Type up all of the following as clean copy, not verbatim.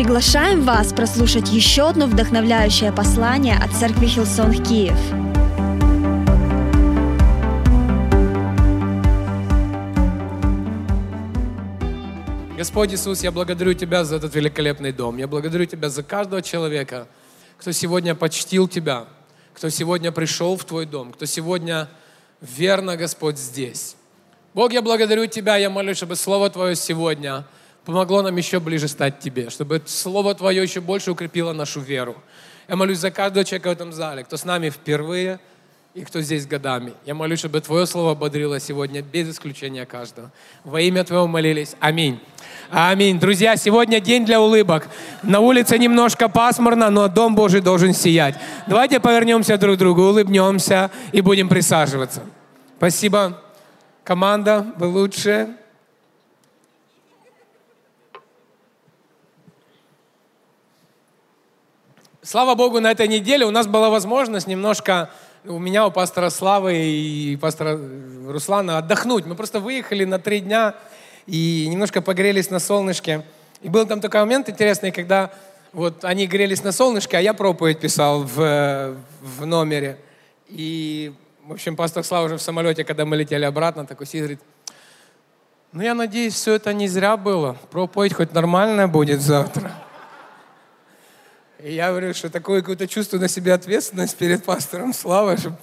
Приглашаем вас прослушать еще одно вдохновляющее послание от Церкви Хиллсонг Киев. Господь Иисус, я благодарю Тебя за этот великолепный дом. Я благодарю Тебя за каждого человека, кто сегодня почтил Тебя, кто сегодня пришел в Твой дом, кто сегодня верно, Господь, здесь. Бог, я благодарю Тебя, я молюсь, чтобы Слово Твое сегодня помогло нам еще ближе стать Тебе, чтобы Слово Твое еще больше укрепило нашу веру. Я молюсь за каждого человека в этом зале, кто с нами впервые и кто здесь годами. Я молюсь, чтобы Твое Слово ободрило сегодня без исключения каждого. Во имя Твое молились. Аминь. Аминь. Друзья, сегодня день для улыбок. На улице немножко пасмурно, но Дом Божий должен сиять. Давайте повернемся друг к другу, улыбнемся и будем присаживаться. Спасибо. Команда, вы лучшие. Слава Богу, на этой неделе у нас была возможность немножко, у меня, у пастора Славы и пастора Руслана, отдохнуть. Мы просто выехали на 3 дня и немножко погрелись на солнышке. И был там такой момент интересный, когда вот они грелись на солнышке, а я проповедь писал в номере. И, в общем, пастор Слава уже в самолете, когда мы летели обратно, такой сидит, говорит: ну, я надеюсь, все это не зря было. Проповедь хоть нормальная будет завтра. И я говорю, что такое какое-то чувство на себе ответственность перед пастором Славой, чтобы,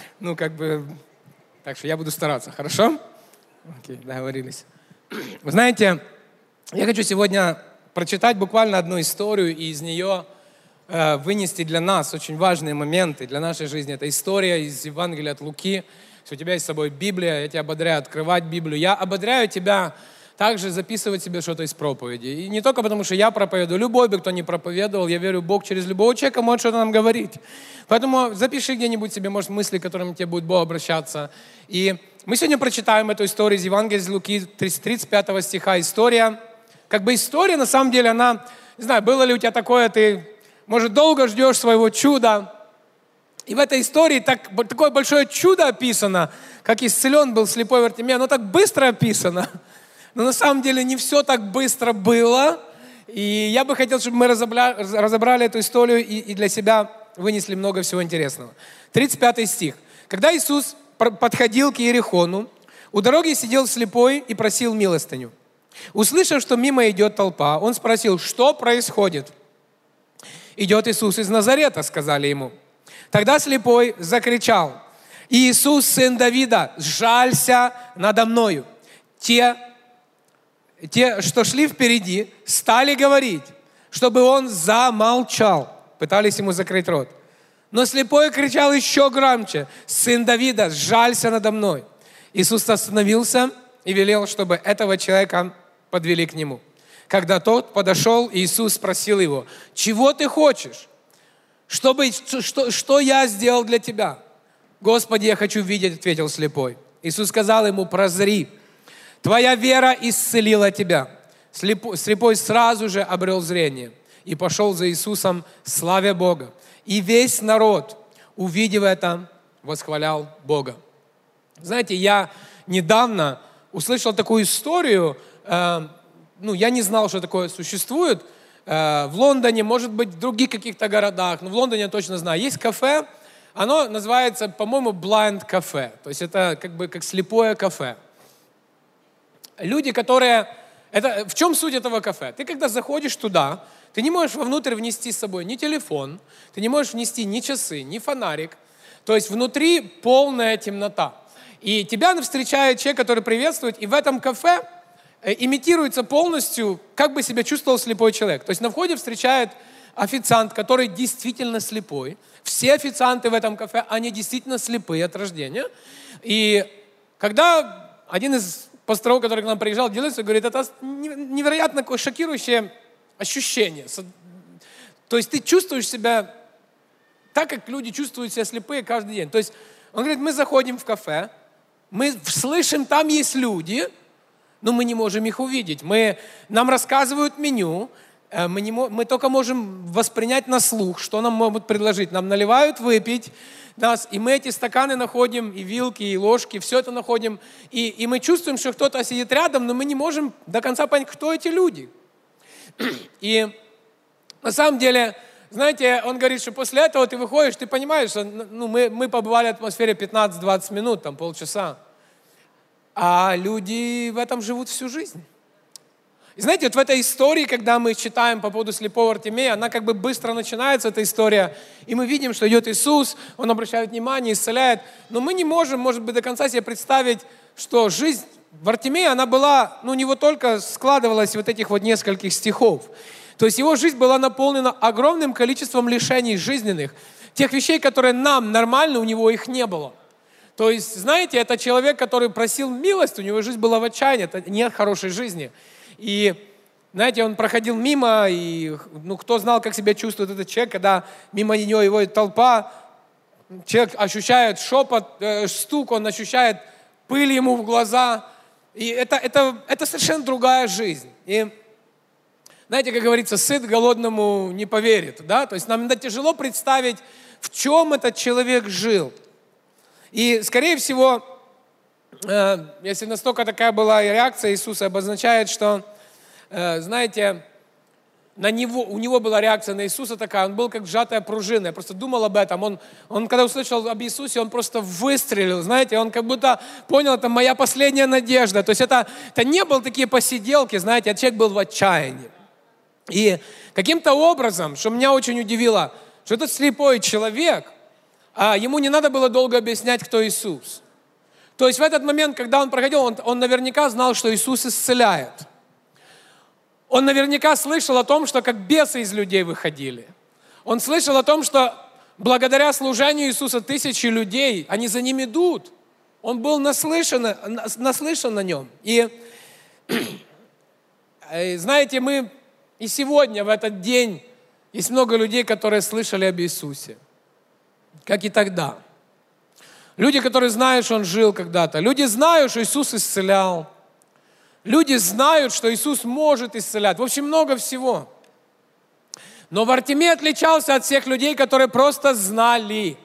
так что я буду стараться, хорошо? Окей, договорились. Вы знаете, я хочу сегодня прочитать буквально одну историю и из нее вынести для нас очень важные моменты для нашей жизни. Это история из Евангелия от Луки. Если у тебя есть с собой Библия, я тебя ободряю открывать Библию. Я ободряю тебя также записывать себе что-то из проповеди. И не только потому, что я проповедую. Любой бы, кто не проповедовал, я верю, Бог через любого человека может что-то нам говорить. Поэтому запиши где-нибудь себе, может, мысли, к которым тебе будет Бог обращаться. И мы сегодня прочитаем эту историю из Евангелия от Луки, 35 стиха. История, история, на самом деле, она, не знаю, было ли у тебя такое, ты, может, долго ждешь своего чуда. И в этой истории такое большое чудо описано, как исцелен был слепой Вартимей. Оно так быстро описано. Но на самом деле не все так быстро было. И я бы хотел, чтобы мы разобрали эту историю и для себя вынесли много всего интересного. 35 стих. Когда Иисус подходил к Иерихону, у дороги сидел слепой и просил милостыню. Услышав, что мимо идет толпа, он спросил: что происходит? «Идет Иисус из Назарета», сказали ему. Тогда слепой закричал: «Иисус, сын Давида, сжалься надо мною». Те, что шли впереди, стали говорить, чтобы он замолчал. Пытались ему закрыть рот. Но слепой кричал еще громче: «Сын Давида, сжалься надо мной». Иисус остановился и велел, чтобы этого человека подвели к нему. Когда тот подошел, Иисус спросил его: «Чего ты хочешь? Что я сделал для тебя?» «Господи, я хочу видеть», — ответил слепой. Иисус сказал ему: «Прозри, твоя вера исцелила тебя». Слепой сразу же обрел зрение и пошел за Иисусом, славя Бога. И весь народ, увидев это, восхвалял Бога. Знаете, я недавно услышал такую историю, я не знал, что такое существует. В Лондоне, может быть, в других каких-то городах, но в Лондоне я точно знаю. Есть кафе, оно называется, по-моему, blind кафе. То есть это как слепое кафе. Люди, в чем суть этого кафе? Ты когда заходишь туда, ты не можешь вовнутрь внести с собой ни телефон, ты не можешь внести ни часы, ни фонарик. То есть внутри полная темнота. И тебя встречает человек, который приветствует, и в этом кафе имитируется полностью, как бы себя чувствовал слепой человек. То есть на входе встречает официант, который действительно слепой. Все официанты в этом кафе, они действительно слепые от рождения. И когда один из пасторов, который к нам приезжал, делится, говорит: это невероятно шокирующее ощущение. То есть ты чувствуешь себя так, как люди чувствуют себя слепые каждый день. То есть он говорит: мы заходим в кафе, мы слышим, там есть люди, но мы не можем их увидеть. Нам рассказывают меню, мы только можем воспринять на слух, что нам могут предложить. Нам наливают выпить, и мы эти стаканы находим, и вилки, и ложки, все это находим. И мы чувствуем, что кто-то сидит рядом, но мы не можем до конца понять, кто эти люди. И На самом деле, знаете, он говорит, что после этого ты выходишь, ты понимаешь, что мы побывали в атмосфере 15-20 минут, там полчаса. А люди в этом живут всю жизнь. И знаете, вот в этой истории, когда мы читаем по поводу слепого Вартимея, она как бы быстро начинается, эта история, и мы видим, что идет Иисус, Он обращает внимание, исцеляет. Но мы не можем, может быть, до конца себе представить, что жизнь Вартимея, она была, не вот только складывалась вот этих вот нескольких стихов. То есть его жизнь была наполнена огромным количеством лишений жизненных, тех вещей, которые нам нормально, у него их не было. То есть, знаете, это человек, который просил милость, у него жизнь была в отчаянии, это нет хорошей жизни. И, знаете, он проходил мимо, и, кто знал, как себя чувствует этот человек, когда мимо него его толпа, человек ощущает шепот, стук, он ощущает пыль ему в глаза. И это совершенно другая жизнь. И, знаете, как говорится, сыт голодному не поверит, да? То есть нам тяжело представить, в чем этот человек жил. И, скорее всего, если настолько такая была реакция Иисуса, обозначает, что, знаете, у него была реакция на Иисуса такая, он был как сжатая пружина. Я просто думал об этом. Он когда услышал об Иисусе, он просто выстрелил, знаете, он как будто понял, это моя последняя надежда. То есть это не были такие посиделки, знаете, а человек был в отчаянии. И каким-то образом, что меня очень удивило, что этот слепой человек, ему не надо было долго объяснять, кто Иисус. То есть в этот момент, когда он проходил, он наверняка знал, что Иисус исцеляет. Он наверняка слышал о том, что как бесы из людей выходили. Он слышал о том, что благодаря служению Иисуса тысячи людей, они за ним идут. Он был наслышан на нем. И знаете, мы и сегодня, в этот день, есть много людей, которые слышали об Иисусе. Как и тогда. Люди, которые знают, что Он жил когда-то. Люди знают, что Иисус исцелял. Люди знают, что Иисус может исцелять. В общем, много всего. Но Вартимей отличался от всех людей, которые просто знали.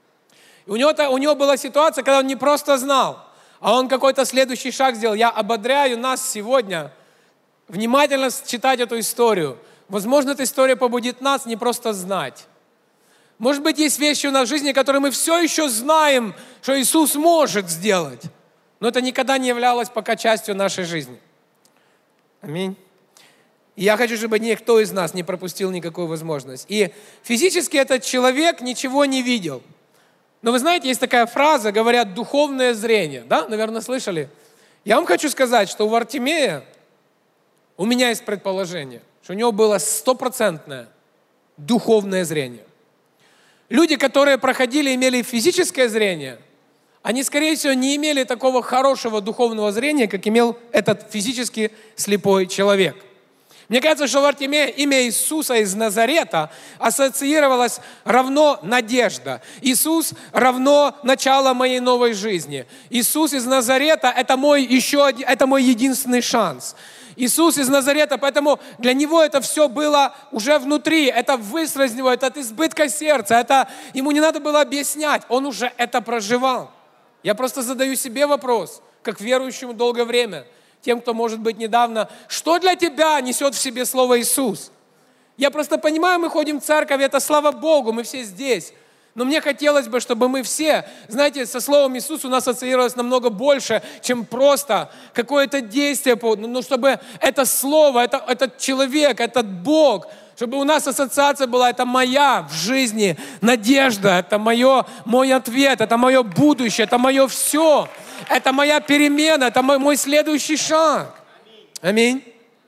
И у него была ситуация, когда он не просто знал, а он какой-то следующий шаг сделал. Я ободряю нас сегодня внимательно читать эту историю. Возможно, эта история побудит нас не просто знать. Может быть, есть вещи у нас в жизни, которые мы все еще знаем, что Иисус может сделать. Но это никогда не являлось пока частью нашей жизни. Аминь. И я хочу, чтобы никто из нас не пропустил никакую возможность. И физически этот человек ничего не видел. Но вы знаете, есть такая фраза, говорят, духовное зрение. Да, наверное, слышали? Я вам хочу сказать, что у Вартимея, у меня есть предположение, что у него было 100% духовное зрение. Люди, которые проходили, имели физическое зрение, они, скорее всего, не имели такого хорошего духовного зрения, как имел этот физически слепой человек. Мне кажется, что в Вартимее имя Иисуса из Назарета ассоциировалось равно надежда. Иисус равно начало моей новой жизни. Иисус из Назарета – это мой единственный шанс. Иисус из Назарета, поэтому для него это все было уже внутри, это выстрел из него, это от избытка сердца, ему не надо было объяснять, он уже это проживал. Я просто задаю себе вопрос, как верующему долгое время, тем, кто, может быть, недавно, что для тебя несет в себе слово Иисус? Я просто понимаю, мы ходим в церковь, это слава Богу, мы все здесь. Но мне хотелось бы, чтобы мы все, знаете, со словом Иисус у нас ассоциировалось намного больше, чем просто какое-то действие, но чтобы это слово, этот человек, этот Бог, чтобы у нас ассоциация была, это моя в жизни надежда, это мой ответ, это мое будущее, это мое все, это моя перемена, это мой следующий шаг. Аминь.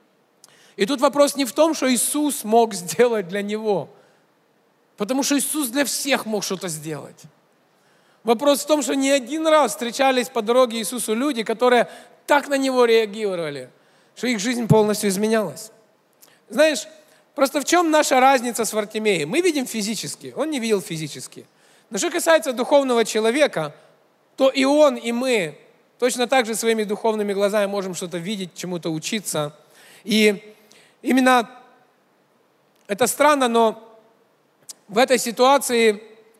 И тут вопрос не в том, что Иисус мог сделать для него, потому что Иисус для всех мог что-то сделать. Вопрос в том, что не один раз встречались по дороге Иисусу люди, которые так на Него реагировали, что их жизнь полностью изменялась. Знаешь, просто в чем наша разница с Вартимеем? Мы видим физически, он не видел физически. Но что касается духовного человека, то и он, и мы точно так же своими духовными глазами можем что-то видеть, чему-то учиться. И именно это странно, но в этой ситуации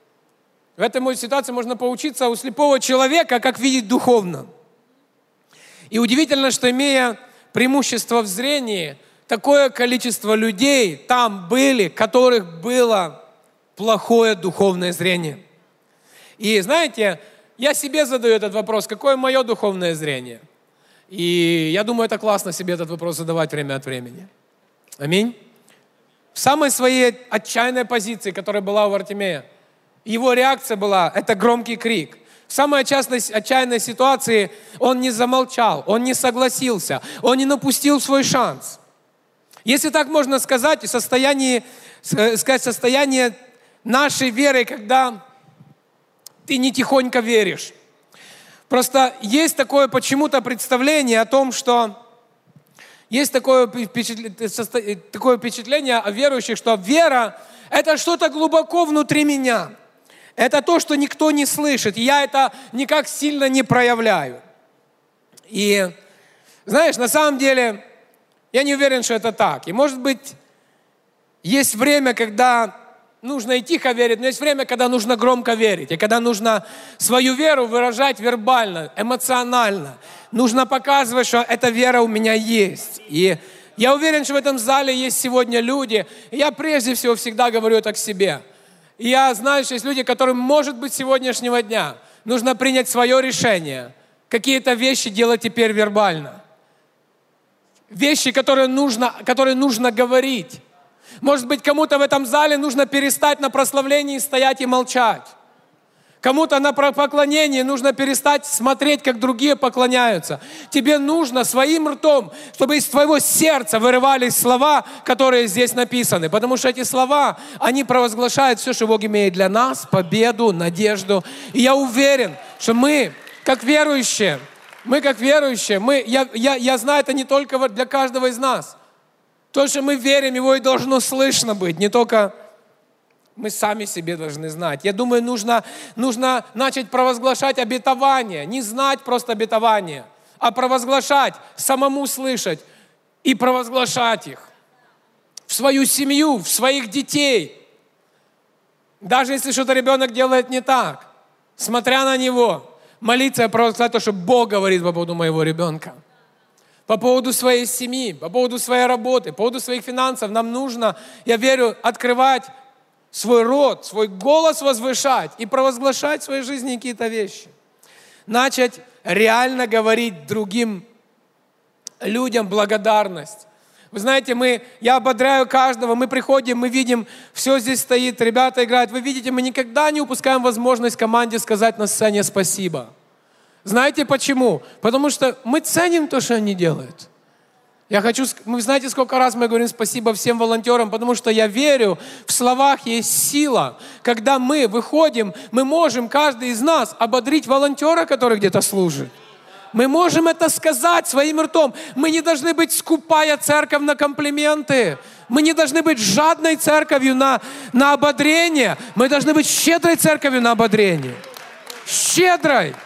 можно поучиться у слепого человека, как видеть духовно. И удивительно, что имея преимущество в зрении, такое количество людей там были, которых было плохое духовное зрение. И знаете, я себе задаю этот вопрос, какое мое духовное зрение? И я думаю, это классно себе этот вопрос задавать время от времени. Аминь. В самой своей отчаянной позиции, которая была у Вартимея, его реакция была, это громкий крик. В самой отчаянной ситуации он не замолчал, он не согласился, он не напустил свой шанс. Если так можно сказать, состояние нашей веры, когда ты не тихонько веришь. Просто есть такое почему-то представление о том, что есть такое впечатление о верующих, что вера – это что-то глубоко внутри меня. Это то, что никто не слышит. И я это никак сильно не проявляю. И, знаешь, на самом деле, я не уверен, что это так. И, может быть, есть время, когда нужно и тихо верить, но есть время, когда нужно громко верить. И когда нужно свою веру выражать вербально, эмоционально. Нужно показывать, что эта вера у меня есть. И я уверен, что в этом зале есть сегодня люди. И я прежде всего всегда говорю это к себе. И я знаю, что есть люди, которым, может быть, с сегодняшнего дня нужно принять свое решение. Какие-то вещи делать теперь вербально. Вещи, которые нужно говорить. Может быть, кому-то в этом зале нужно перестать на прославлении стоять и молчать. Кому-то на поклонении нужно перестать смотреть, как другие поклоняются. Тебе нужно своим ртом, чтобы из твоего сердца вырывались слова, которые здесь написаны. Потому что эти слова, они провозглашают все, что Бог имеет для нас, победу, надежду. И я уверен, что мы, как верующие, я знаю, это не только для каждого из нас. То, что мы верим, его и должно слышно быть, не только мы сами себе должны знать. Я думаю, нужно начать провозглашать обетование, не знать просто обетование, а провозглашать, самому слышать и провозглашать их в свою семью, в своих детей. Даже если что-то ребенок делает не так, смотря на него, молиться и провозглашать то, что Бог говорит по поводу моего ребенка. По поводу своей семьи, по поводу своей работы, по поводу своих финансов нам нужно, я верю, открывать свой рот, свой голос возвышать и провозглашать в своей жизни какие-то вещи. Начать реально говорить другим людям благодарность. Вы знаете, я ободряю каждого, мы приходим, мы видим, все здесь стоит, ребята играют. Вы видите, мы никогда не упускаем возможность команде сказать на сцене спасибо. Знаете почему? Потому что мы ценим то, что они делают. Вы знаете, сколько раз мы говорим спасибо всем волонтерам, потому что я верю, в словах есть сила. Когда мы выходим, мы можем, каждый из нас, ободрить волонтера, который где-то служит. Мы можем это сказать своим ртом. Мы не должны быть скупая церковь на комплименты. Мы не должны быть жадной церковью на ободрение. Мы должны быть щедрой церковью на ободрение. Щедрой.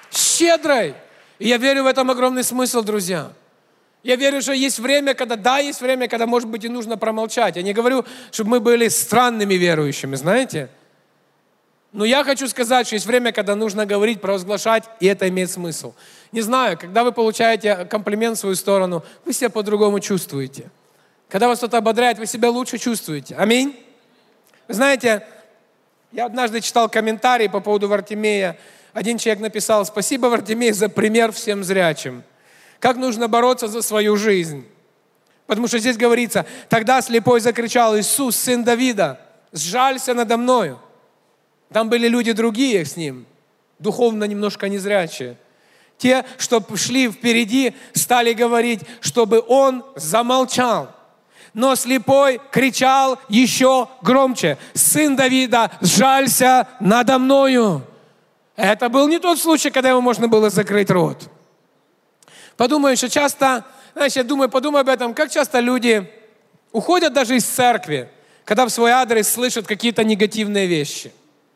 И я верю в этом огромный смысл, друзья. Я верю, что есть время, когда, может быть, и нужно промолчать. Я не говорю, чтобы мы были странными верующими, знаете. Но я хочу сказать, что есть время, когда нужно говорить, провозглашать, и это имеет смысл. Не знаю, когда вы получаете комплимент в свою сторону, вы себя по-другому чувствуете. Когда вас кто-то ободряет, вы себя лучше чувствуете. Аминь. Вы знаете, я однажды читал комментарий по поводу Вартимея. Один человек написал: «Спасибо, Вартимей, за пример всем зрячим. Как нужно бороться за свою жизнь». Потому что здесь говорится: «Тогда слепой закричал: Иисус, сын Давида, сжалься надо мною». Там были люди другие с ним, духовно немножко незрячие. Те, что шли впереди, стали говорить, чтобы он замолчал. Но слепой кричал еще громче: «Сын Давида, сжалься надо мною». Это был не тот случай, когда ему можно было закрыть рот. Подумай об этом, как часто люди уходят даже из церкви, когда в свой адрес слышат какие-то негативные вещи.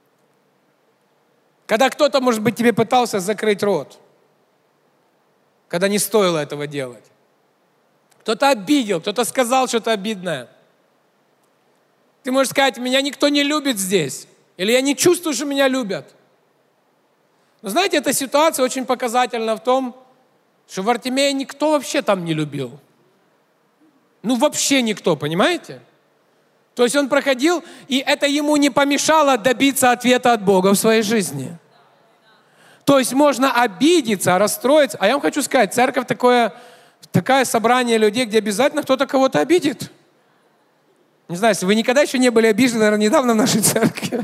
Когда кто-то, может быть, тебе пытался закрыть рот, когда не стоило этого делать. Кто-то обидел, кто-то сказал что-то обидное. Ты можешь сказать: «Меня никто не любит здесь», или «Я не чувствую, что меня любят». Но знаете, эта ситуация очень показательна в том, что Вартимея никто вообще там не любил. Ну, вообще никто, понимаете? То есть он проходил, и это ему не помешало добиться ответа от Бога в своей жизни. То есть можно обидеться, расстроиться. А я вам хочу сказать, церковь такое собрание людей, где обязательно кто-то кого-то обидит. Не знаю, если вы никогда еще не были обижены, наверное, недавно в нашей церкви.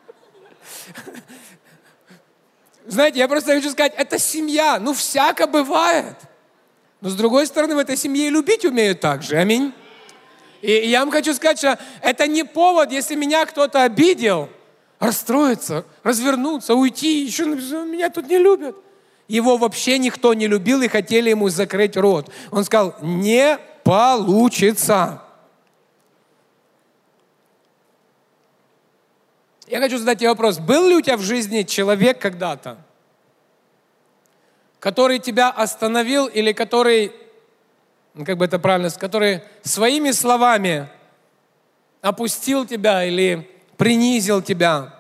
Знаете, я просто хочу сказать, это семья. Ну, всяко бывает. Но с другой стороны, в этой семье и любить умеют так же. Аминь. И я вам хочу сказать, что это не повод, если меня кто-то обидел, расстроиться, развернуться, уйти, еще меня тут не любят. Его вообще никто не любил и хотели ему закрыть рот. Он сказал, не получится. Я хочу задать тебе вопрос. Был ли у тебя в жизни человек когда-то, который тебя остановил или который, как бы это правильно сказать, который своими словами опустил тебя или принизил тебя?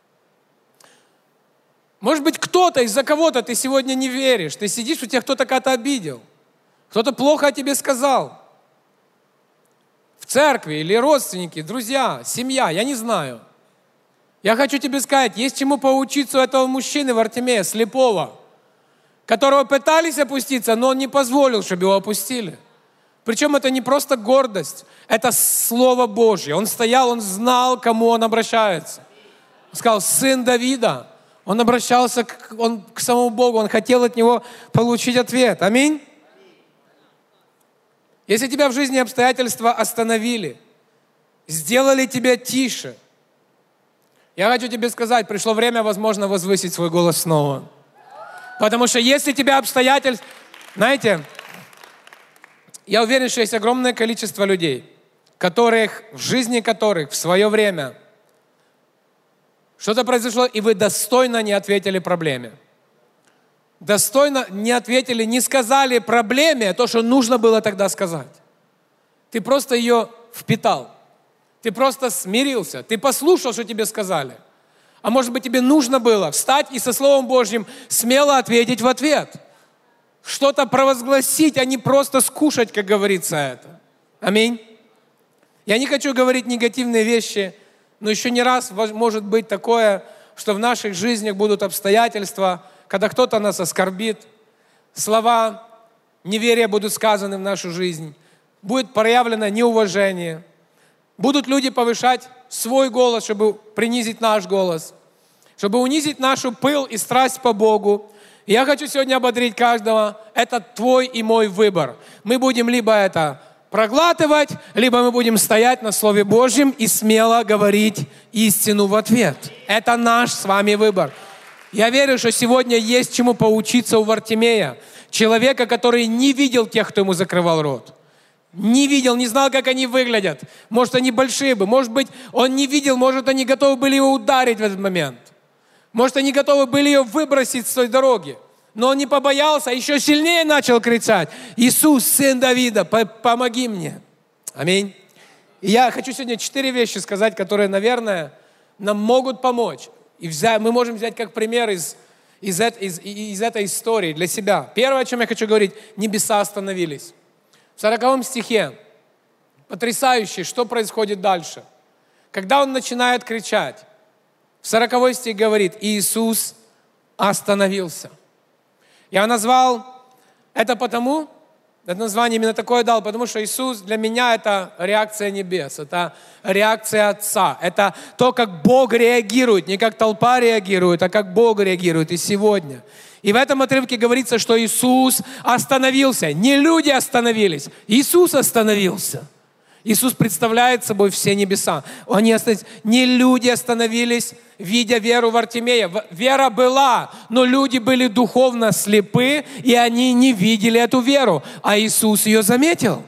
Может быть, кто-то, из-за кого-то ты сегодня не веришь. Ты сидишь, у тебя кто-то кого-то обидел. Кто-то плохо о тебе сказал. В церкви или родственники, друзья, семья, я не знаю. Я хочу тебе сказать, есть чему поучиться у этого мужчины Вартимея, слепого, которого пытались опуститься, но он не позволил, чтобы его опустили. Причем это не просто гордость, это Слово Божье. Он стоял, он знал, к кому он обращается. Он сказал, сын Давида. Он обращался к самому Богу, он хотел от него получить ответ. Аминь. Если тебя в жизни обстоятельства остановили, сделали тебя тише, я хочу тебе сказать, пришло время, возможно, возвысить свой голос снова. Потому что если тебя обстоятельства... Знаете, я уверен, что есть огромное количество людей, в жизни которых в свое время что-то произошло, и вы достойно не ответили проблеме. Достойно не ответили, не сказали проблеме то, что нужно было тогда сказать. Ты просто ее впитал. Ты просто смирился. Ты послушал, что тебе сказали. А может быть, тебе нужно было встать и со Словом Божьим смело ответить в ответ. Что-то провозгласить, а не просто скушать, как говорится это. Аминь. Я не хочу говорить негативные вещи, но еще не раз может быть такое, что в наших жизнях будут обстоятельства, когда кто-то нас оскорбит, слова неверия будут сказаны в нашу жизнь, будет проявлено неуважение, будут люди повышать свой голос, чтобы принизить наш голос, чтобы унизить нашу пыл и страсть по Богу. И я хочу сегодня ободрить каждого, это твой и мой выбор. Мы будем либо это проглатывать, либо мы будем стоять на Слове Божьем и смело говорить истину в ответ. Это наш с вами выбор. Я верю, что сегодня есть чему поучиться у Вартимея, человека, который не видел тех, кто ему закрывал рот. Не видел, не знал, как они выглядят. Может, они большие бы. Может быть, он не видел, может, они готовы были его ударить в этот момент. Может, они готовы были ее выбросить с той дороги. Но он не побоялся, а еще сильнее начал кричать: «Иисус, сын Давида, помоги мне». Аминь. И я хочу сегодня 4 вещи сказать, которые, наверное, нам могут помочь. И мы можем взять как пример из этой истории для себя. Первое, о чем я хочу говорить, небеса остановились. В 40 стихе, потрясающе, что происходит дальше. Когда он начинает кричать, в 40 стих говорит: «Иисус остановился». Я назвал это потому, это название именно такое дал, потому что Иисус для меня это реакция небес, это реакция Отца, это то, как Бог реагирует, не как толпа реагирует, а как Бог реагирует и сегодня. И в этом отрывке говорится, что Иисус остановился. Не люди остановились, Иисус остановился. Иисус представляет собой все небеса. Не люди остановились, видя веру Вартимея. Вера была, но люди были духовно слепы, и они не видели эту веру. А Иисус ее заметил.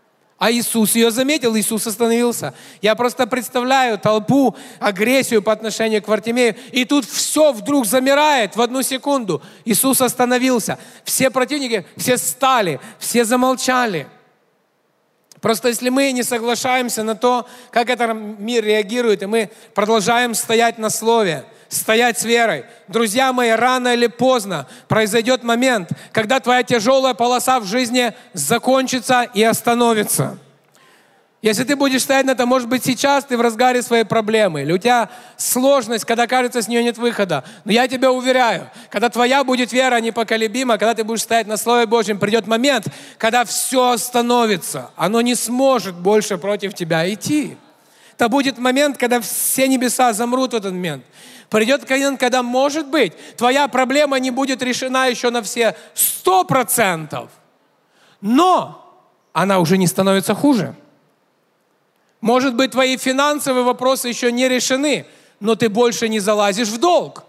Иисус остановился. Я просто представляю толпу, агрессию по отношению к Вартимею, и тут все вдруг замирает в одну секунду. Иисус остановился. Все противники, все стали, все замолчали. Просто если мы не соглашаемся на то, как этот мир реагирует, и мы продолжаем стоять на Слове, стоять с верой, друзья мои, рано или поздно произойдет момент, когда твоя тяжелая полоса в жизни закончится и остановится. Если ты будешь стоять на этом, может быть, сейчас ты в разгаре своей проблемы, или у тебя сложность, когда кажется, с нее нет выхода. Но я тебя уверяю, когда твоя будет вера непоколебима, когда ты будешь стоять на Слове Божьем, придет момент, когда все остановится. Оно не сможет больше против тебя идти. Это будет момент, когда все небеса замрут в этот момент. Придет момент, когда, может быть, твоя проблема не будет решена еще на все 100%, но она уже не становится хуже. Может быть, твои финансовые вопросы еще не решены, но ты больше не залазишь в долг.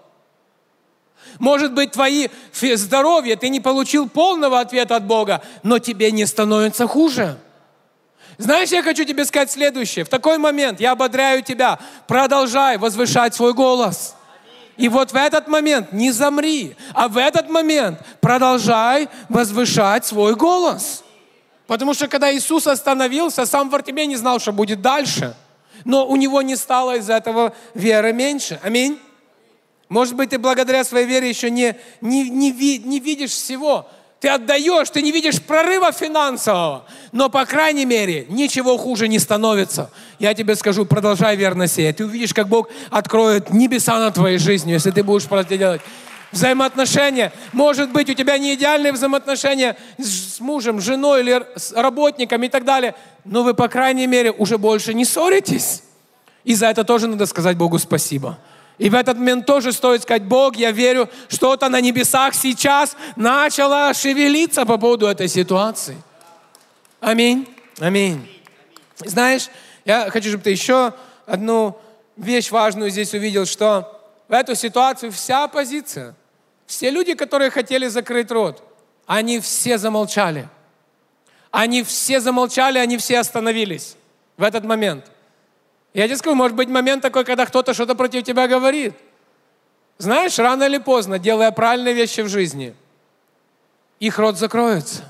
Может быть, твои здоровье, ты не получил полного ответа от Бога, но тебе не становится хуже. Знаешь, я хочу тебе сказать следующее. В такой момент я ободряю тебя, продолжай возвышать свой голос. И вот в этот момент не замри, а в этот момент продолжай возвышать свой голос. Потому что когда Иисус остановился, сам Вартимей не знал, что будет дальше. Но у него не стало из-за этого веры меньше. Аминь. Может быть, ты благодаря своей вере еще не видишь всего. Ты отдаешь, ты не видишь прорыва финансового. Но, по крайней мере, ничего хуже не становится. Я тебе скажу, продолжай верно сеять. Ты увидишь, как Бог откроет небеса над твоей жизнью, если ты будешь просто делать. Взаимоотношения. Может быть, у тебя не идеальные взаимоотношения с мужем, с женой или с работником и так далее. Но вы, по крайней мере, уже больше не ссоритесь. И за это тоже надо сказать Богу спасибо. И в этот момент тоже стоит сказать: Бог, я верю, что-то на небесах сейчас начало шевелиться по поводу этой ситуации. Аминь. Аминь. Знаешь, я хочу, чтобы ты еще одну вещь важную здесь увидел, что в эту ситуацию вся оппозиция, все люди, которые хотели закрыть рот, они все замолчали. Они все замолчали, они все остановились в этот момент. Я тебе скажу, может быть момент такой, когда кто-то что-то против тебя говорит. Знаешь, рано или поздно, делая правильные вещи в жизни, их рот закроется.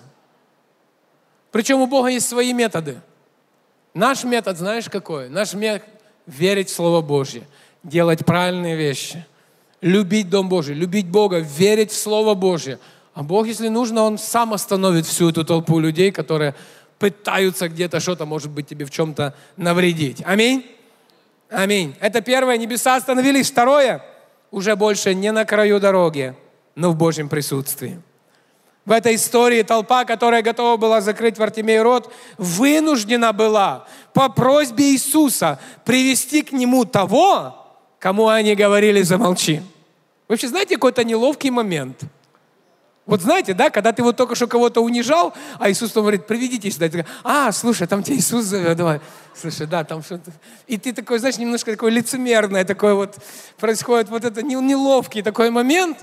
Причем у Бога есть свои методы. Наш метод, знаешь какой? Наш метод — верить в Слово Божье, делать правильные вещи, любить Дом Божий, любить Бога, верить в Слово Божье. А Бог, если нужно, Он сам остановит всю эту толпу людей, которые пытаются где-то что-то, может быть, тебе в чем-то навредить. Аминь? Аминь. Это первое, небеса остановились. Второе, уже больше не на краю дороги, но в Божьем присутствии. В этой истории толпа, которая готова была закрыть Вартимею рот, вынуждена была по просьбе Иисуса привести к нему того, кому они говорили: замолчи. Вы вообще знаете какой-то неловкий момент? Вот знаете, да, когда ты вот только что кого-то унижал, а Иисус говорит: приведите сюда. И ты говоришь: слушай, там тебя Иисус зовет, давай. Слушай, да, там что-то. И ты такой, знаешь, немножко такой лицемерный, такой вот происходит вот это неловкий такой момент.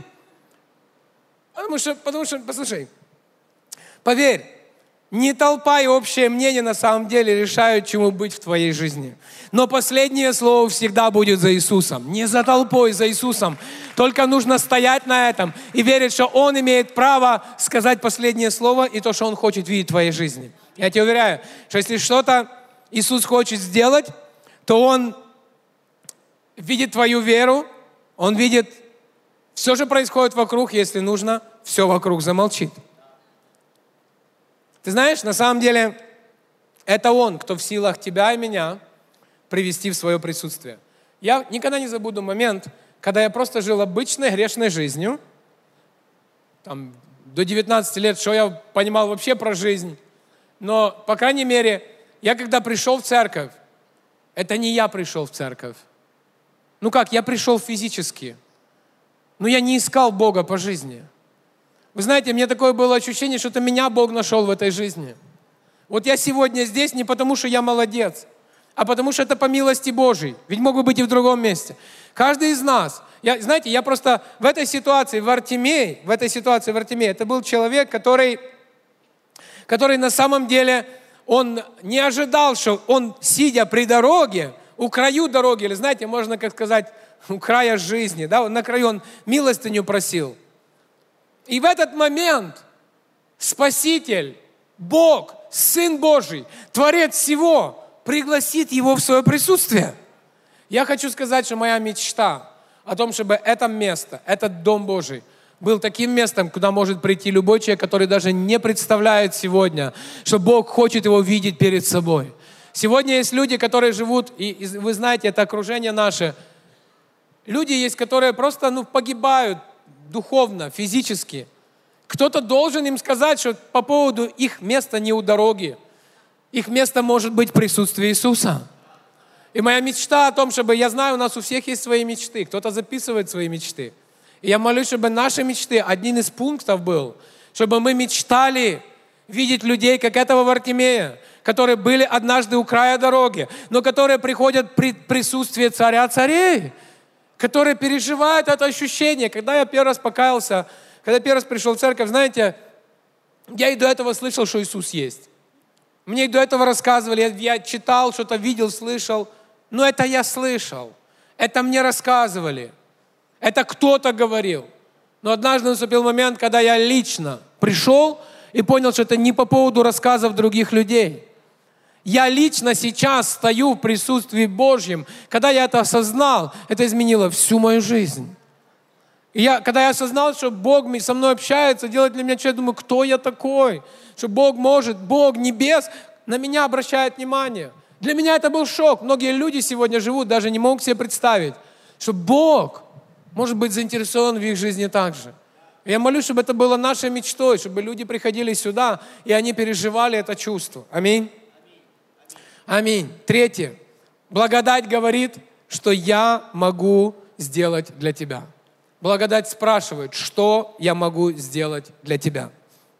Потому что, послушай, поверь, не толпа и общее мнение на самом деле решают, чему быть в твоей жизни. Но последнее слово всегда будет за Иисусом. Не за толпой, за Иисусом. Только нужно стоять на этом и верить, что Он имеет право сказать последнее слово и то, что Он хочет видеть в твоей жизни. Я тебе уверяю, что если что-то Иисус хочет сделать, то Он видит твою веру, Он видит все, что происходит вокруг, если нужно, все вокруг замолчит. Ты знаешь, на самом деле, это Он, кто в силах тебя и меня привести в свое присутствие. Я никогда не забуду момент, когда я просто жил обычной грешной жизнью. Там, до 19 лет, что я понимал вообще про жизнь. Но, по крайней мере, я когда пришел в церковь, это не я пришел в церковь. Ну как, я пришел физически. Но я не искал Бога по жизни. Вы знаете, мне такое было ощущение, что это меня Бог нашел в этой жизни. Вот я сегодня здесь не потому, что я молодец, а потому что это по милости Божией. Ведь мог бы быть и в другом месте. Каждый из нас. Знаете, я просто в этой ситуации Вартимей, это был человек, который на самом деле, он не ожидал, что он, сидя при дороге, у краю дороги, или знаете, можно как сказать, у края жизни, да, на краю он милостыню просил. И в этот момент Спаситель, Бог, Сын Божий, Творец всего, пригласит его в свое присутствие. Я хочу сказать, что моя мечта о том, чтобы это место, этот Дом Божий был таким местом, куда может прийти любой человек, который даже не представляет сегодня, что Бог хочет его видеть перед собой. Сегодня есть люди, которые живут, и вы знаете, это окружение наше. Люди есть, которые просто погибают духовно, физически. Кто-то должен им сказать, что по поводу их места не у дороги. Их место может быть в присутствии Иисуса. И моя мечта о том, чтобы, я знаю, у нас у всех есть свои мечты. Кто-то записывает свои мечты. И я молюсь, чтобы наши мечты, один из пунктов был, чтобы мы мечтали видеть людей, как этого Вартимея, которые были однажды у края дороги, но которые приходят при присутствии Царя Царей, которые переживают это ощущение. Когда я первый раз покаялся, когда я первый раз пришел в церковь, знаете, я и до этого слышал, что Иисус есть. Мне и до этого рассказывали, я читал, что-то видел, слышал. Но это я слышал. Это мне рассказывали. Это кто-то говорил. Но однажды наступил момент, когда я лично пришел и понял, что это не по поводу рассказов других людей. Я лично сейчас стою в присутствии Божьем. Когда я это осознал, это изменило всю мою жизнь. И когда я осознал, что Бог со мной общается, делает для меня что, я думаю, кто я такой? Что Бог может, Бог небес на меня обращает внимание. Для меня это был шок. Многие люди сегодня живут, даже не могут себе представить, что Бог может быть заинтересован в их жизни так же. Я молюсь, чтобы это было нашей мечтой, чтобы люди приходили сюда, и они переживали это чувство. Аминь. Аминь. Третье. Благодать говорит, что я могу сделать для тебя. Благодать спрашивает, что я могу сделать для тебя.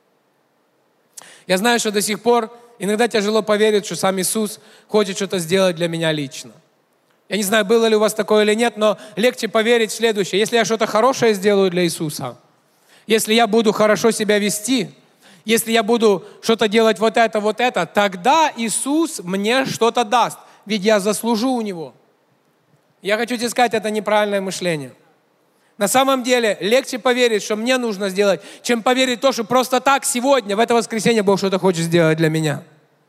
Я знаю, что до сих пор иногда тяжело поверить, что сам Иисус хочет что-то сделать для меня лично. Я не знаю, было ли у вас такое или нет, но легче поверить в следующее. Если я что-то хорошее сделаю для Иисуса, если я буду хорошо себя вести, если я буду что-то делать вот это, тогда Иисус мне что-то даст, ведь я заслужу у Него. Я хочу тебе сказать, это неправильное мышление. На самом деле легче поверить, что мне нужно сделать, чем поверить в то, что просто так сегодня, в это воскресенье, Бог что-то хочет сделать для меня.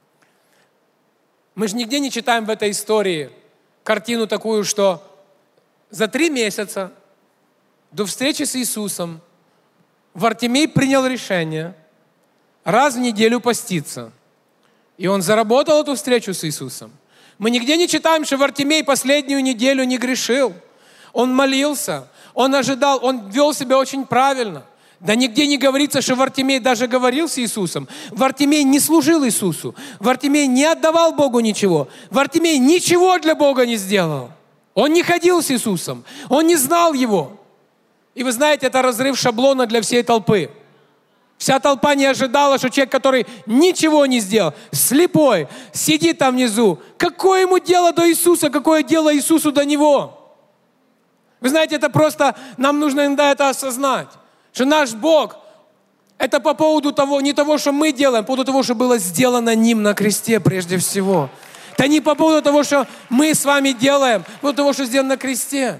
Мы же нигде не читаем в этой истории картину такую, что за 3 месяца до встречи с Иисусом Вартимей принял решение раз в неделю поститься. И он заработал эту встречу с Иисусом. Мы нигде не читаем, что Вартимей последнюю неделю не грешил. Он молился, он ожидал, он вел себя очень правильно. Да нигде не говорится, что Вартимей даже говорил с Иисусом. Вартимей не служил Иисусу. Вартимей не отдавал Богу ничего. Вартимей ничего для Бога не сделал. Он не ходил с Иисусом. Он не знал Его. И вы знаете, это разрыв шаблона для всей толпы. Вся толпа не ожидала, что человек, который ничего не сделал, слепой, сидит там внизу. Какое ему дело до Иисуса? Какое дело Иисусу до него? Вы знаете, это просто, нам нужно иногда это осознать. Что наш Бог, это по поводу того, не того, что мы делаем, по поводу того, что было сделано Ним на кресте прежде всего. Это не по поводу того, что мы с вами делаем, по поводу того, что сделано на кресте.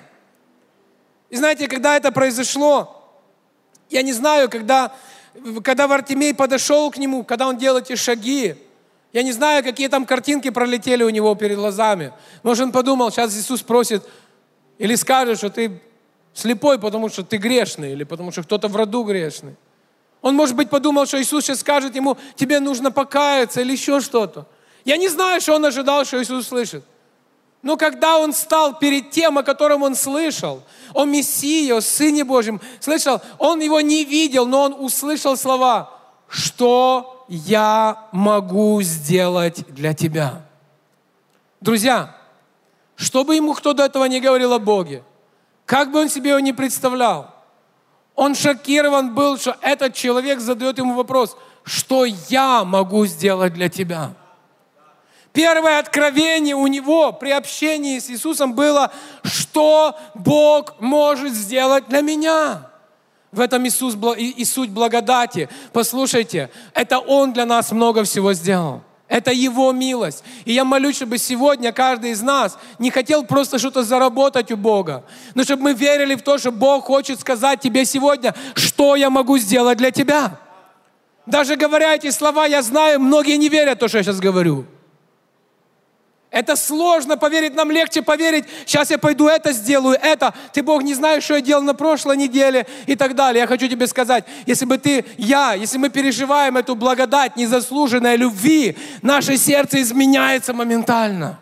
И знаете, когда это произошло, я не знаю, когда Вартимей подошел к нему, когда он делал эти шаги, я не знаю, какие там картинки пролетели у него перед глазами. Может, он подумал, сейчас Иисус просит, или скажет, что ты слепой, потому что ты грешный, или потому что кто-то в роду грешный. Он, может быть, подумал, что Иисус сейчас скажет ему, тебе нужно покаяться, или еще что-то. Я не знаю, что он ожидал, что Иисус слышит. Но когда он стал перед тем, о котором он слышал, о Мессии, о Сыне Божьем, слышал, он его не видел, но он услышал слова, что я могу сделать для тебя. Друзья, что бы ему кто до этого не говорил о Боге, как бы он себе его не представлял, он шокирован был, что этот человек задает ему вопрос, что я могу сделать для тебя. Первое откровение у него при общении с Иисусом было, что Бог может сделать для меня. В этом Иисус и суть благодати. Послушайте, это Он для нас много всего сделал. Это Его милость. И я молюсь, чтобы сегодня каждый из нас не хотел просто что-то заработать у Бога, но чтобы мы верили в то, что Бог хочет сказать тебе сегодня, что я могу сделать для тебя. Даже говоря эти слова, я знаю, многие не верят в то, что я сейчас говорю. Это сложно поверить, нам легче поверить. Сейчас я пойду это сделаю, это. Ты, Бог, не знаешь, что я делал на прошлой неделе и так далее. Я хочу тебе сказать, если мы переживаем эту благодать незаслуженной любви, наше сердце изменяется моментально.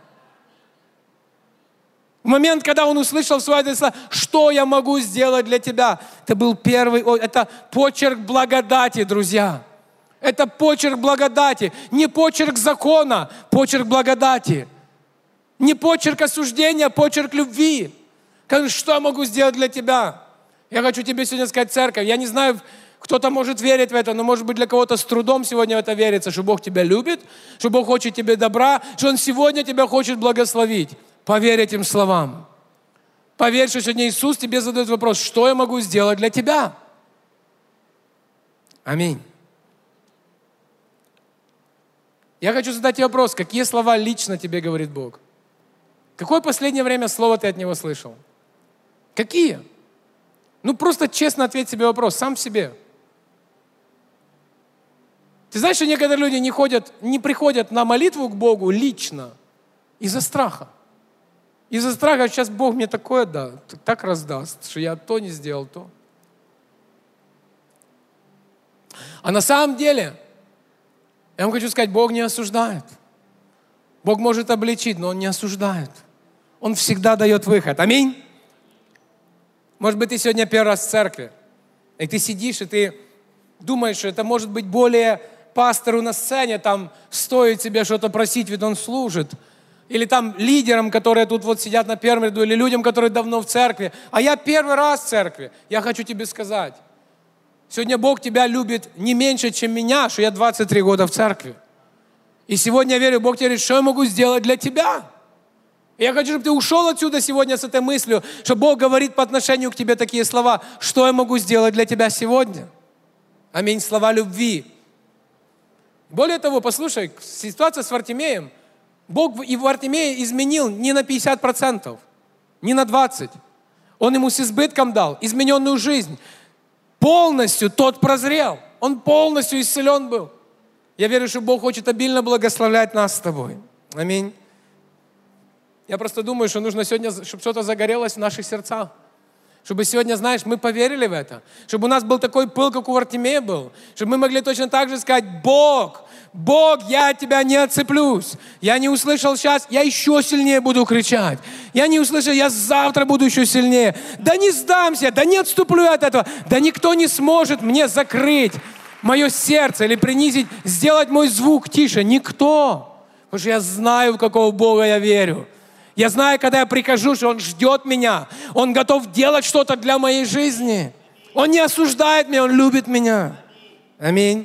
В момент, когда он услышал свои слова, что я могу сделать для тебя? Это был это почерк благодати, друзья. Это почерк благодати. Не почерк закона, почерк благодати. Не почерк осуждения, а почерк любви. Что я могу сделать для тебя? Я хочу тебе сегодня сказать, церковь, я не знаю, кто-то может верить в это, но может быть для кого-то с трудом сегодня в это верится, что Бог тебя любит, что Бог хочет тебе добра, что Он сегодня тебя хочет благословить. Поверь этим словам. Поверь, что сегодня Иисус тебе задает вопрос, что я могу сделать для тебя? Аминь. Я хочу задать тебе вопрос, какие слова лично тебе говорит Бог? Какое последнее время слово ты от Него слышал? Какие? Просто честно ответь себе вопрос, сам себе. Ты знаешь, что некоторые люди не приходят на молитву к Богу лично из-за страха. Из-за страха, сейчас Бог мне такое так раздаст, что я то не сделал, то. А на самом деле, я вам хочу сказать, Бог не осуждает. Бог может обличить, но Он не осуждает. Он всегда дает выход. Аминь. Может быть, ты сегодня первый раз в церкви, и ты сидишь, и ты думаешь, что это может быть более пастору на сцене, там стоит тебе что-то просить, ведь он служит. Или там лидерам, которые тут вот сидят на первом ряду, или людям, которые давно в церкви. А я первый раз в церкви. Я хочу тебе сказать, сегодня Бог тебя любит не меньше, чем меня, что я 23 года в церкви. И сегодня я верю, Бог тебе говорит, что я могу сделать для тебя? И я хочу, чтобы ты ушел отсюда сегодня с этой мыслью, что Бог говорит по отношению к тебе такие слова, что я могу сделать для тебя сегодня? Аминь, слова любви. Более того, послушай, ситуация с Вартимеем, Бог и Вартимея изменил не на 50%, не на 20%. Он ему с избытком дал, измененную жизнь. Полностью тот прозрел, он полностью исцелен был. Я верю, что Бог хочет обильно благословлять нас с тобой. Аминь. Я просто думаю, что нужно сегодня, чтобы что-то загорелось в наших сердцах. Чтобы сегодня, знаешь, мы поверили в это. Чтобы у нас был такой пыл, как у Вартимея был. Чтобы мы могли точно так же сказать, Бог, я от тебя не отцеплюсь. Я не услышал сейчас, я еще сильнее буду кричать. Я не услышал, я завтра буду еще сильнее. Да не сдамся, да не отступлю от этого. Да никто не сможет мне закрыть мое сердце или принизить, сделать мой звук тише. Никто. Потому что я знаю, в какого Бога я верю. Я знаю, когда я прихожу, что Он ждет меня. Он готов делать что-то для моей жизни. Он не осуждает меня, Он любит меня. Аминь.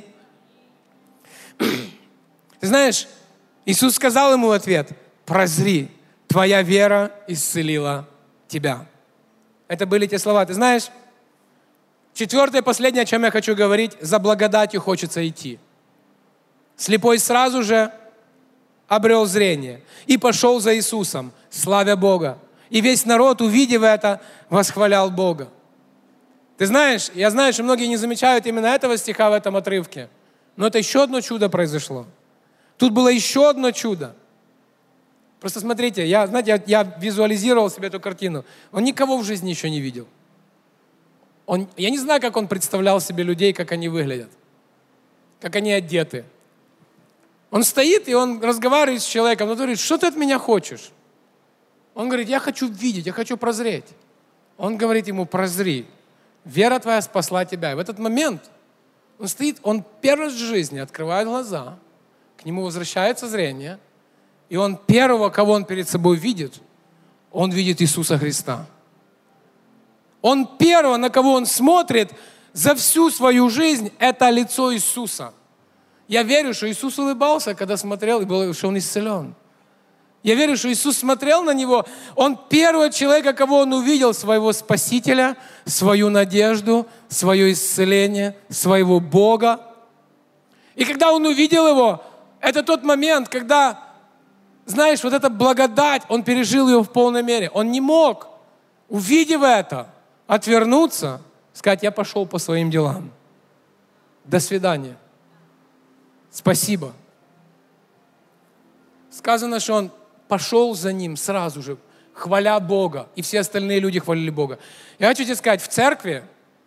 Ты знаешь, Иисус сказал ему в ответ, прозри, твоя вера исцелила тебя. Это были те слова. Ты знаешь, четвертое, последнее, о чем я хочу говорить, за благодатью хочется идти. Слепой сразу же обрел зрение и пошел за Иисусом, славя Бога. И весь народ, увидев это, восхвалял Бога. Ты знаешь, я знаю, что многие не замечают именно этого стиха в этом отрывке, но это еще одно чудо произошло. Тут было еще одно чудо. Просто смотрите, я визуализировал себе эту картину. Он никого в жизни еще не видел. Я не знаю, как он представлял себе людей, как они выглядят, как они одеты. Он стоит, и он разговаривает с человеком, он говорит, что ты от меня хочешь? Он говорит, я хочу видеть, я хочу прозреть. Он говорит ему, прозри, вера твоя спасла тебя. И в этот момент он стоит, он первый раз в жизни открывает глаза, к нему возвращается зрение, и он первого, кого он перед собой видит, он видит Иисуса Христа. Он первого, на кого он смотрит за всю свою жизнь, это лицо Иисуса. Я верю, что Иисус улыбался, когда смотрел, и было, что Он исцелен. Я верю, что Иисус смотрел на него. Он первый человек, кого Он увидел, своего Спасителя, свою надежду, свое исцеление, своего Бога. И когда Он увидел Его, это тот момент, когда, знаешь, вот эта благодать, Он пережил ее в полной мере. Он не мог, увидев это, отвернуться, сказать, я пошел по своим делам. До свидания. Спасибо. Сказано, что он пошел за ним сразу же, хваля Бога. И все остальные люди хвалили Бога. Я хочу тебе сказать, в церкви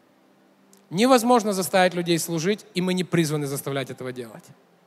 невозможно заставить людей служить, и мы не призваны заставлять этого делать.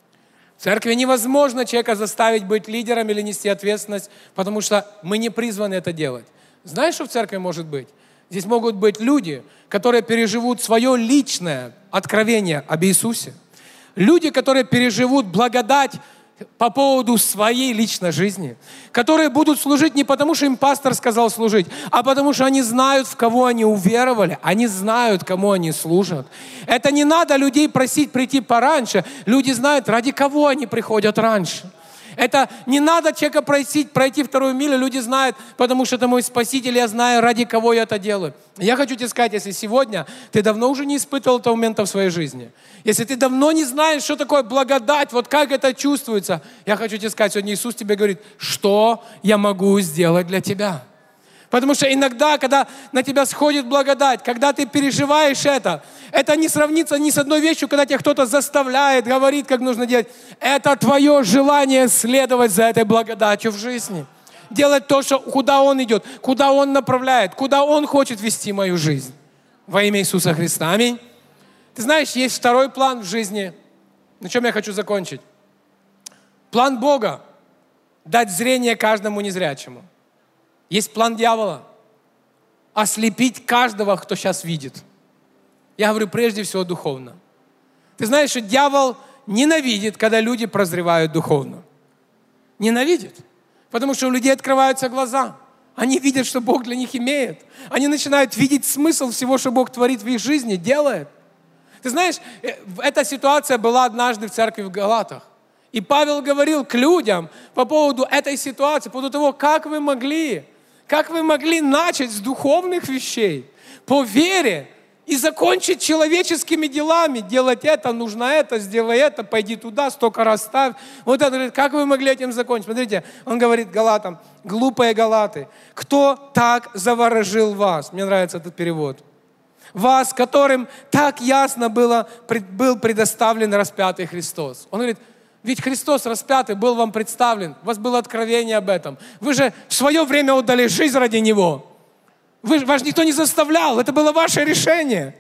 В церкви невозможно человека заставить быть лидером или нести ответственность, потому что мы не призваны это делать. Знаешь, что в церкви может быть? Здесь могут быть люди, которые переживут свое личное откровение об Иисусе. Люди, которые переживут благодать по поводу своей личной жизни, которые будут служить не потому, что им пастор сказал служить, а потому, что они знают, в кого они уверовали, они знают, кому они служат. Это не надо людей просить прийти пораньше, люди знают, ради кого они приходят раньше. Это не надо человека просить пройти вторую милю, люди знают, потому что это мой Спаситель, я знаю, ради кого я это делаю. Я хочу тебе сказать, если сегодня ты давно уже не испытывал этого момента в своей жизни, если ты давно не знаешь, что такое благодать, вот как это чувствуется, я хочу тебе сказать, сегодня Иисус тебе говорит, что я могу сделать для тебя. Потому что иногда, когда на тебя сходит благодать, когда ты переживаешь это не сравнится ни с одной вещью, когда тебя кто-то заставляет, говорит, как нужно делать. Это твое желание следовать за этой благодатью в жизни. Делать то, куда Он идет, куда Он направляет, куда Он хочет вести мою жизнь. Во имя Иисуса Христа. Аминь. Ты знаешь, есть второй план в жизни. На чем я хочу закончить? План Бога – дать зрение каждому незрячему. Есть план дьявола – ослепить каждого, кто сейчас видит. Я говорю прежде всего духовно. Ты знаешь, что дьявол ненавидит, когда люди прозревают духовно. Ненавидит. Потому что у людей открываются глаза. Они видят, что Бог для них имеет. Они начинают видеть смысл всего, что Бог творит в их жизни, делает. Ты знаешь, эта ситуация была однажды в церкви в Галатах. И Павел говорил к людям по поводу этой ситуации, по поводу того, как вы могли начать с духовных вещей, по вере, и закончить человеческими делами. Делать это, нужно это, сделай это, пойди туда, столько раз ставь. Вот это, говорит, как вы могли этим закончить? Смотрите, он говорит Галатам, глупые Галаты, кто так заворожил вас? Мне нравится этот перевод. Вас, которым так ясно был предоставлен распятый Христос. Он говорит, ведь Христос распятый был вам представлен, у вас было откровение об этом. Вы же в свое время отдали жизнь ради Него. Вас никто не заставлял, это было ваше решение.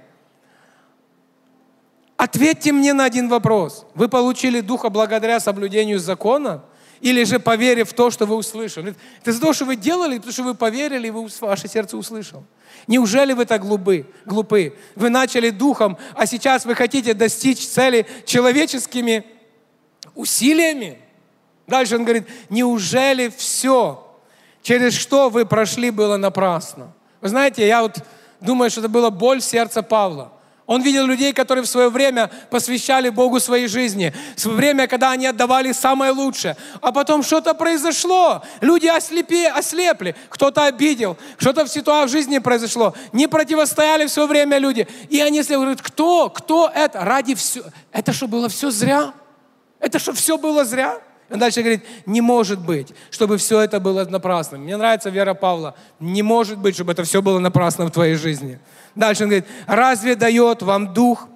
Ответьте мне на один вопрос. Вы получили Духа благодаря соблюдению закона? Или же поверив в то, что вы услышали? Это за то, что вы делали, потому что вы поверили, и ваше сердце услышало. Неужели вы так глупы? Вы начали Духом, а сейчас вы хотите достичь цели человеческими усилиями? Дальше он говорит, неужели все, через что вы прошли, было напрасно? Вы знаете, я вот думаю, что это была боль сердца Павла. Он видел людей, которые в свое время посвящали Богу своей жизни. В свое время, когда они отдавали самое лучшее. А потом что-то произошло. Люди ослепли. Кто-то обидел. Что-то в жизни произошло. Не противостояли в свое время люди. И они говорят, кто это? Ради все. Это что, было все зря? Это что, все было зря? Он дальше говорит, не может быть, чтобы все это было напрасно. Мне нравится вера Павла. Не может быть, чтобы это все было напрасно в твоей жизни. Дальше он говорит, разве дает вам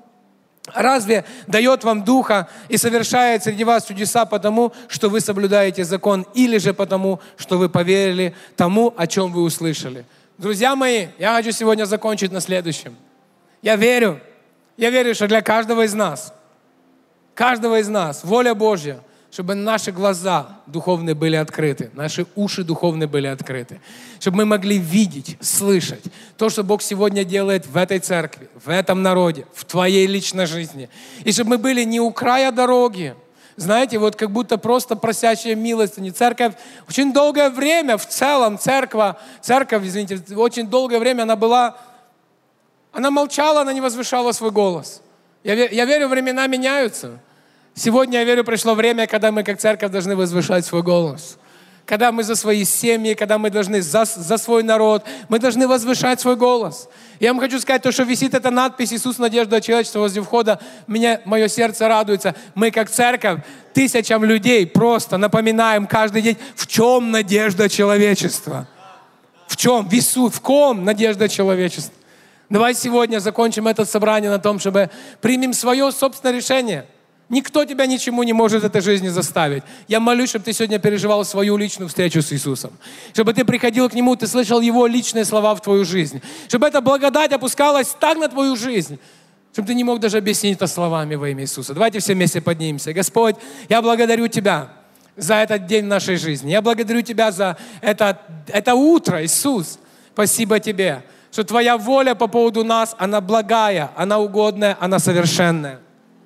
Духа и совершает среди вас чудеса потому, что вы соблюдаете закон, или же потому, что вы поверили тому, о чем вы услышали? Друзья мои, я хочу сегодня закончить на следующем. Я верю, что для каждого из нас, воля Божья, чтобы наши глаза духовные были открыты, наши уши духовные были открыты, чтобы мы могли видеть, слышать то, что Бог сегодня делает в этой церкви, в этом народе, в твоей личной жизни. И чтобы мы были не у края дороги, знаете, вот как будто просто просящая милостыни. Церковь очень долгое время, в целом церковь, очень долгое время она молчала, она не возвышала свой голос. Я верю, времена меняются. Сегодня, я верю, пришло время, когда мы как церковь должны возвышать свой голос. Когда мы за свои семьи, когда мы должны за свой народ, мы должны возвышать свой голос. Я вам хочу сказать, то, что висит эта надпись «Иисус, надежда человечества» возле входа, мое сердце радуется. Мы как церковь тысячам людей просто напоминаем каждый день, в чем надежда человечества. В чем? В Иисусе. В ком надежда человечества? Давай сегодня закончим это собрание на том, чтобы примем свое собственное решение. Никто тебя ничему не может в этой жизни заставить. Я молюсь, чтобы ты сегодня переживал свою личную встречу с Иисусом. Чтобы ты приходил к Нему, ты слышал Его личные слова в твою жизнь. Чтобы эта благодать опускалась так на твою жизнь, чтобы ты не мог даже объяснить это словами во имя Иисуса. Давайте все вместе поднимемся. Господь, я благодарю Тебя за этот день в нашей жизни. Я благодарю Тебя за это утро, Иисус. Спасибо Тебе, что Твоя воля по поводу нас, она благая, она угодная, она совершенная.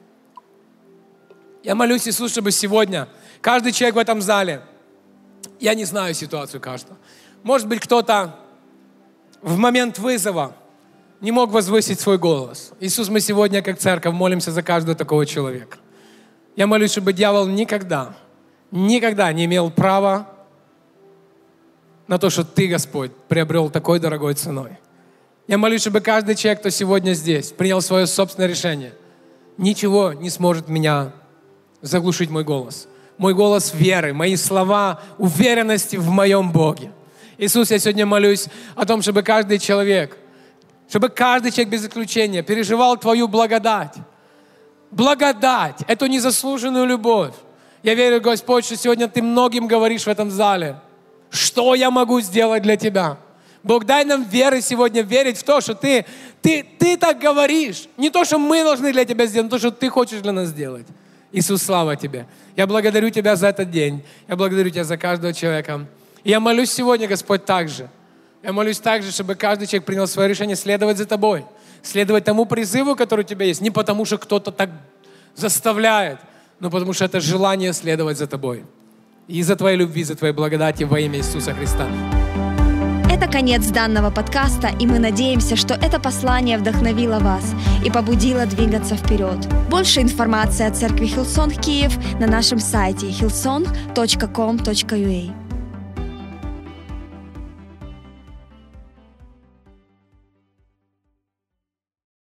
Я молюсь, Иисус, чтобы сегодня каждый человек в этом зале, я не знаю ситуацию каждого, может быть, кто-то в момент вызова не мог возвысить свой голос. Иисус, мы сегодня, как церковь, молимся за каждого такого человека. Я молюсь, чтобы дьявол никогда не имел права на то, что Ты, Господь, приобрел такой дорогой ценой. Я молюсь, чтобы каждый человек, кто сегодня здесь, принял свое собственное решение. Ничего не сможет меня заглушить мой голос. Мой голос веры, мои слова уверенности в моем Боге. Иисус, я сегодня молюсь о том, чтобы каждый человек без исключения переживал Твою благодать. Благодать, эту незаслуженную любовь. Я верю, Господь, что сегодня Ты многим говоришь в этом зале. Что я могу сделать для Тебя? Бог, дай нам веры сегодня, верить в то, что Ты так говоришь. Не то, что мы должны для Тебя сделать, но то, что Ты хочешь для нас сделать. Иисус, слава Тебе. Я благодарю Тебя за этот день. Я благодарю Тебя за каждого человека. И я молюсь сегодня, Господь, также. Я молюсь также, чтобы каждый человек принял свое решение следовать за Тобой. Следовать тому призыву, который у Тебя есть. Не потому, что кто-то так заставляет, но потому, что это желание следовать за Тобой. И из-за Твоей любви, за Твоей благодати во имя Иисуса Христа. Это конец данного подкаста, и мы надеемся, что это послание вдохновило вас и побудило двигаться вперед. Больше информации о церкви Hillsong Киев на нашем сайте hillsong.com.ua.